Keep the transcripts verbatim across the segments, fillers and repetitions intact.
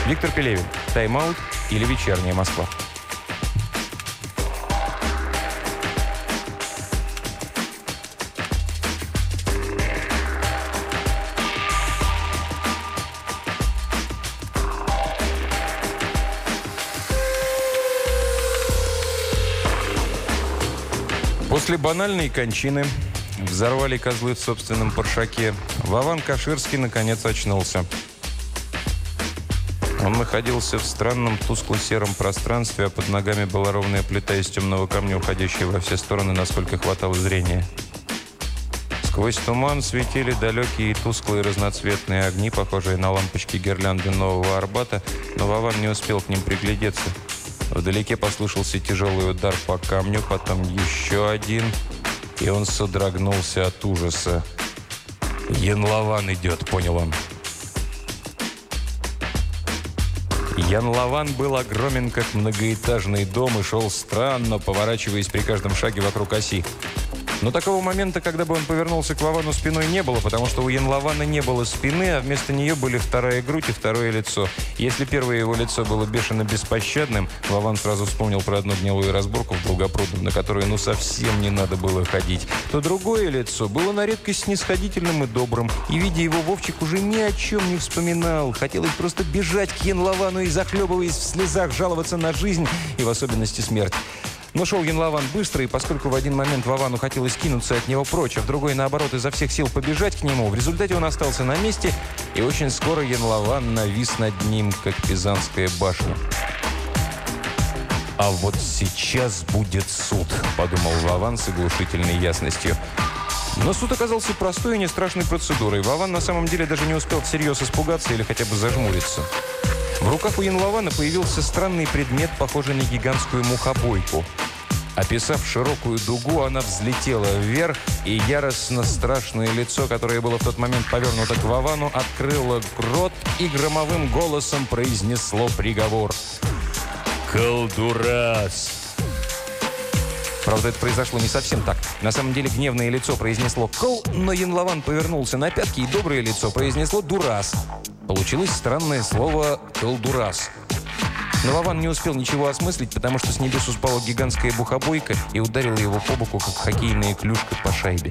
Виктор Пелевин. Тайм-аут или вечерняя Москва. После банальной кончины взорвали козлы в собственном паршаке. Вован Каширский наконец очнулся. Он находился в странном тускло-сером пространстве, а под ногами была ровная плита из темного камня, уходящая во все стороны, насколько хватало зрения. Сквозь туман светили далекие и тусклые разноцветные огни, похожие на лампочки гирлянды Нового Арбата, но Вован не успел к ним приглядеться. Вдалеке послышался тяжелый удар по камню, потом еще один, и он содрогнулся от ужаса. «Ян-Лован идет», — понял он. Ян-Лован был огромен, как многоэтажный дом, и шел странно, поворачиваясь при каждом шаге вокруг оси. Но такого момента, когда бы он повернулся к Вовану спиной, не было, потому что у Ян-Лована не было спины, а вместо нее были вторая грудь и второе лицо. Если первое его лицо было бешено беспощадным, Вован сразу вспомнил про одну гнилую разборку в Долгопрудном, на которую ну совсем не надо было ходить, то другое лицо было на редкость снисходительным и добрым, и, видя его, Вовчик уже ни о чем не вспоминал. Хотелось просто бежать к Ян-Ловану и, захлебываясь в слезах, жаловаться на жизнь и в особенности смерть. Но шел Ян-Лован быстро, и поскольку в один момент Вовану хотелось кинуться от него прочь, а в другой, наоборот, изо всех сил побежать к нему, в результате он остался на месте, и очень скоро Ян-Лован навис над ним, как Пизанская башня. «А вот сейчас будет суд», — подумал Вован с оглушительной ясностью. Но суд оказался простой и не страшной процедурой. Вован на самом деле даже не успел всерьез испугаться или хотя бы зажмуриться. В руках у Ян-Лована появился странный предмет, похожий на гигантскую мухобойку. Описав широкую дугу, она взлетела вверх, и яростно страшное лицо, которое было в тот момент повернуто к Вовану, открыло рот и громовым голосом произнесло приговор. «Колдурас!» Правда, это произошло не совсем так. На самом деле гневное лицо произнесло «кол», но Ян-Лован повернулся на пятки, и доброе лицо произнесло «дурас». Получилось странное слово «колдурас». Но Вован не успел ничего осмыслить, потому что с небес упала гигантская бухобойка и ударила его по боку, как хоккейная клюшка по шайбе.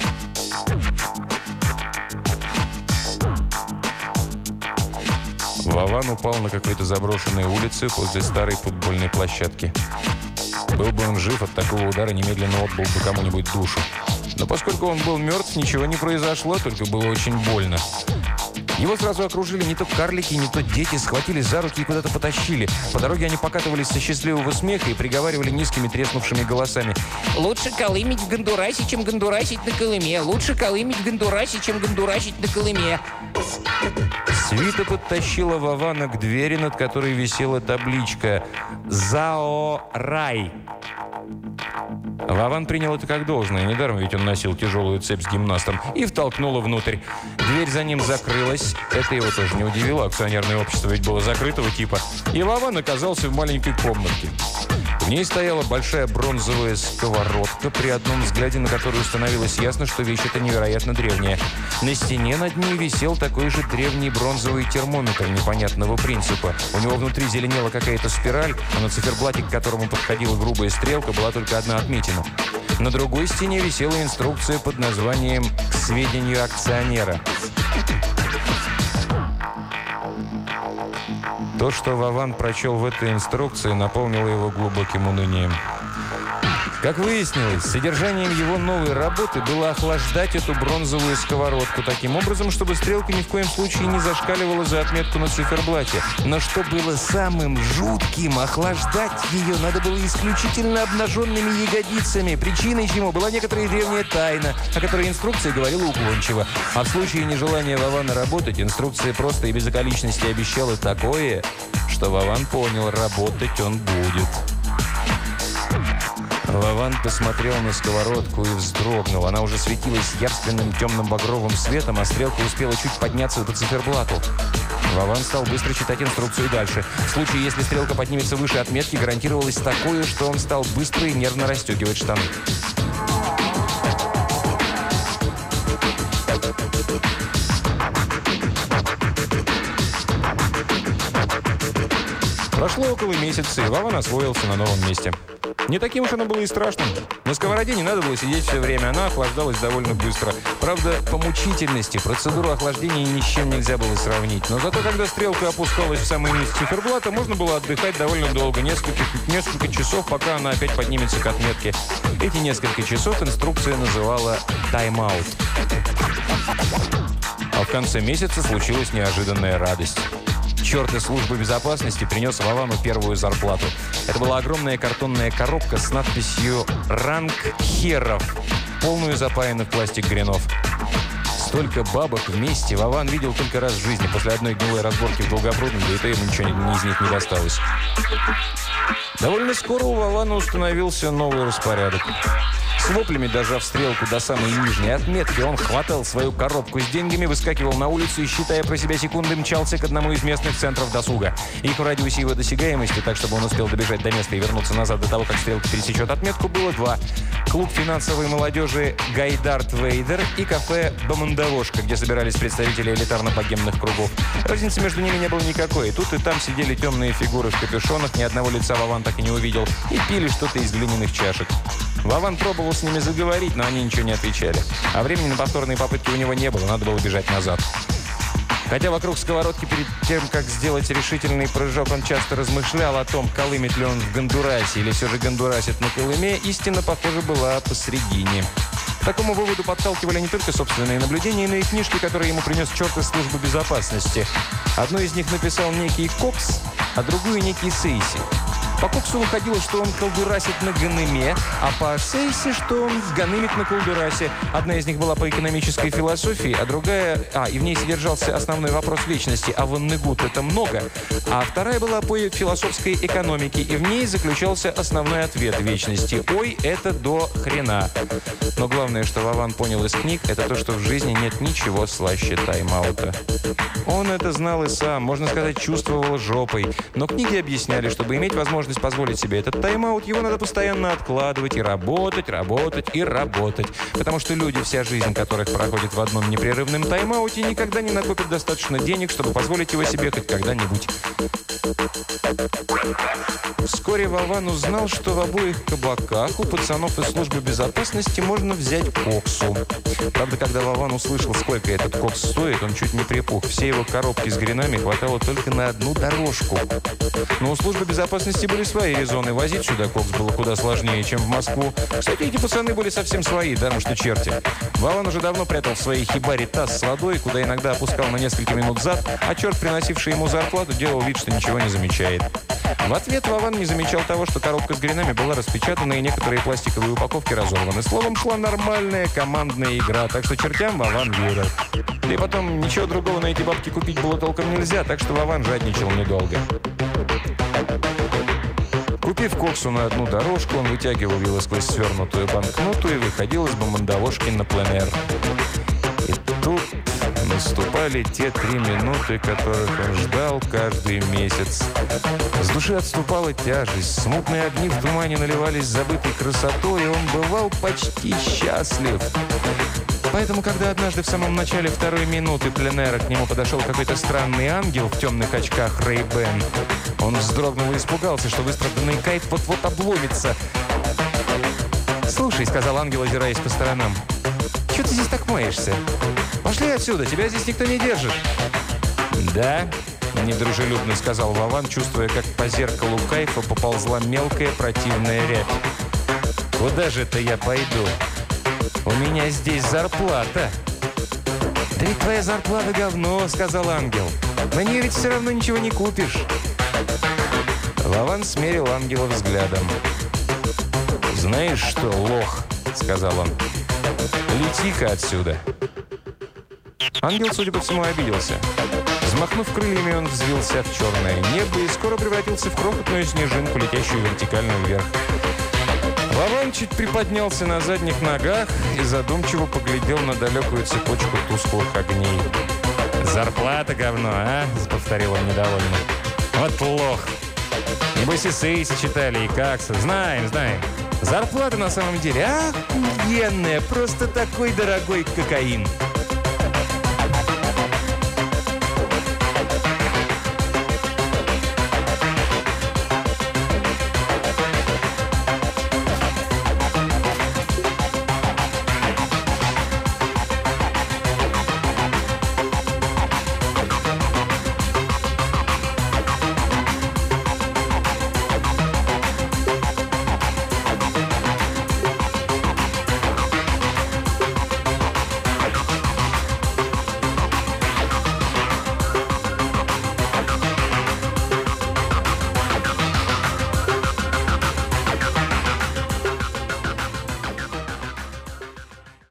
Вован упал на какой-то заброшенной улице возле старой футбольной площадки. Был бы он жив, от такого удара немедленно отбыл бы кому-нибудь душу. Но поскольку он был мертв, ничего не произошло, только было очень больно. Его сразу окружили не то карлики, не то дети, схватили за руки и куда-то потащили. По дороге они покатывались со счастливого смеха и приговаривали низкими треснувшими голосами: «Лучше колымить в Гондурасе, чем гондурасить на Колыме! Лучше колымить в Гондурасе, чем гондурасить на Колыме!» Свита подтащила Вована к двери, над которой висела табличка «Зао Рай». Вован принял это как должное, недаром ведь он носил тяжелую цепь с гимнастом, и втолкнула внутрь. Дверь за ним закрылась. Это его тоже не удивило, акционерное общество ведь было закрытого типа. И Вован оказался в маленькой комнатке. В ней стояла большая бронзовая сковородка, при одном взгляде на которую становилось ясно, что вещь эта невероятно древняя. На стене над ней висел такой же древний бронзовый термометр непонятного принципа. У него внутри зеленела какая-то спираль, а на циферблате, к которому подходила грубая стрелка, была только одна отметина. На другой стене висела инструкция под названием «К сведению акционера». То, что Вован прочел в этой инструкции, наполнило его глубоким унынием. Как выяснилось, содержанием его новой работы было охлаждать эту бронзовую сковородку таким образом, чтобы стрелка ни в коем случае не зашкаливала за отметку на циферблате. Но что было самым жутким, охлаждать ее надо было исключительно обнаженными ягодицами, причиной чему была некоторая древняя тайна, о которой инструкция говорила уклончиво. А в случае нежелания Вована работать, инструкция просто и без околичности обещала такое, что Вован понял, работать он будет. Вован посмотрел на сковородку и вздрогнул. Она уже светилась явственным темным багровым светом, а стрелка успела чуть подняться по циферблату. Вован стал быстро читать инструкцию дальше. В случае, если стрелка поднимется выше отметки, гарантировалось такое, что он стал быстро и нервно расстегивать штаны. Прошло около месяца, и Вован освоился на новом месте. Не таким уж оно было и страшным. На сковороде не надо было сидеть все время, она охлаждалась довольно быстро. Правда, по мучительности процедуру охлаждения ни с чем нельзя было сравнить. Но зато, когда стрелка опускалась в самый низ циферблата, можно было отдыхать довольно долго, несколько, несколько часов, пока она опять поднимется к отметке. Эти несколько часов инструкция называла «тайм-аут». А в конце месяца случилась неожиданная радость. Черт из службы безопасности принес Вовану первую зарплату. Это была огромная картонная коробка с надписью «Ранг херов», полную запаянных пластик гренов. Столько бабок вместе Вован видел только раз в жизни, после одной гнилой разборки в Долгопрудном, да и то ему ничего ни из них не досталось. Довольно скоро у Вована установился новый распорядок. С воплями, дожав стрелку до самой нижней отметки, он хватал свою коробку с деньгами, выскакивал на улицу и, считая про себя секунды, мчался к одному из местных центров досуга. Их в радиусе его досягаемости, так чтобы он успел добежать до места и вернуться назад до того, как стрелка пересечет отметку, было два. Клуб финансовой молодежи «Гайдарт Вейдер» и кафе «Бомондовошка», где собирались представители элитарно-богемных кругов. Разницы между ними не было никакой. И тут и там сидели темные фигуры в капюшонах, ни одного лица Вован так и не увидел, и пили что-то из глиняных чашек. Вован пробовал с ними заговорить, но они ничего не отвечали. А времени на повторные попытки у него не было, надо было бежать назад. Хотя вокруг сковородки перед тем, как сделать решительный прыжок, он часто размышлял о том, колымет ли он в Гондурасе или все же гондурасит на Колыме, истина, похоже, была посредине. К такому выводу подталкивали не только собственные наблюдения, но и книжки, которые ему принес черт из службы безопасности. Одну из них написал некий Кокс, а другую некий Сейси. По Коксу выходило, что он колдурасит на Ганыме, а по Сейси, что он ганымит на колдурасе. Одна из них была по экономической философии, а другая... А, и в ней содержался основной вопрос вечности, а ваннегут это много. А вторая была по философской экономике, и в ней заключался основной ответ вечности. Ой, это до хрена. Но главное, что Вован понял из книг, это то, что в жизни нет ничего слаще тайм-аута. Он это знал и сам, можно сказать, чувствовал жопой. Но книги объясняли, чтобы иметь возможность позволить себе этот тайм-аут, его надо постоянно откладывать и работать, работать и работать. Потому что люди, вся жизнь которых проходит в одном непрерывном тайм-ауте, никогда не накопят достаточно денег, чтобы позволить его себе хоть когда-нибудь. Вскоре Вован узнал, что в обоих кабаках у пацанов из службы безопасности можно взять коксу. Правда, когда Вован услышал, сколько этот кокс стоит, он чуть не припух. Все его коробки с гренами хватало только на одну дорожку. Но у службы безопасности были свои резоны. Возить сюда кокс было куда сложнее, чем в Москву. Кстати, эти пацаны были совсем свои, даром что черти. Вован уже давно прятал в своей хибаре таз с водой, куда иногда опускал на несколько минут зад, а черт, приносивший ему зарплату, делал вид, что ничего не замечает. В ответ Вован не замечал того, что коробка с гренами была распечатана и некоторые пластиковые упаковки разорваны. Словом, шла нормальная командная игра, так что чертям Вован верил. И потом ничего другого на эти бабки купить было толком нельзя, так что Вован жадничал недолго. Купив коксу на одну дорожку, он вытягивал его сквозь свернутую банкноту и выходил из Бомондовошки на пленэр. И тут наступали те три минуты, которых он ждал каждый месяц. С души отступала тяжесть, смутные огни в тумане наливались забытой красотой, и он бывал почти счастлив. Поэтому, когда однажды в самом начале второй минуты пленэра к нему подошел какой-то странный ангел в темных очках Ray-Ban, он вздрогнул и испугался, что выстраданный кайф вот-вот обломится. «Слушай», — сказал ангел, озираясь по сторонам, — «чего ты здесь так маешься? Пошли отсюда, тебя здесь никто не держит». «Да?» — недружелюбно сказал Вован, чувствуя, как по зеркалу кайфа поползла мелкая противная рябь. «Куда же это я пойду? У меня здесь зарплата». «Да ведь твоя зарплата говно», — сказал ангел. «На нее ведь все равно ничего не купишь». Вован смерил ангела взглядом. «Знаешь что, лох?» — сказал он. «Лети-ка отсюда». Ангел, судя по всему, обиделся. Взмахнув крыльями, он взвился в черное небо и скоро превратился в крохотную снежинку, летящую вертикально вверх. Вован чуть приподнялся на задних ногах и задумчиво поглядел на далекую цепочку тусклых огней. «Зарплата говно, а?» — повторил он недовольно. «Вот лох! Небось и Сейси читали, и Какса. Знаем, знаем. Зарплата на самом деле охуенная, просто такой дорогой кокаин».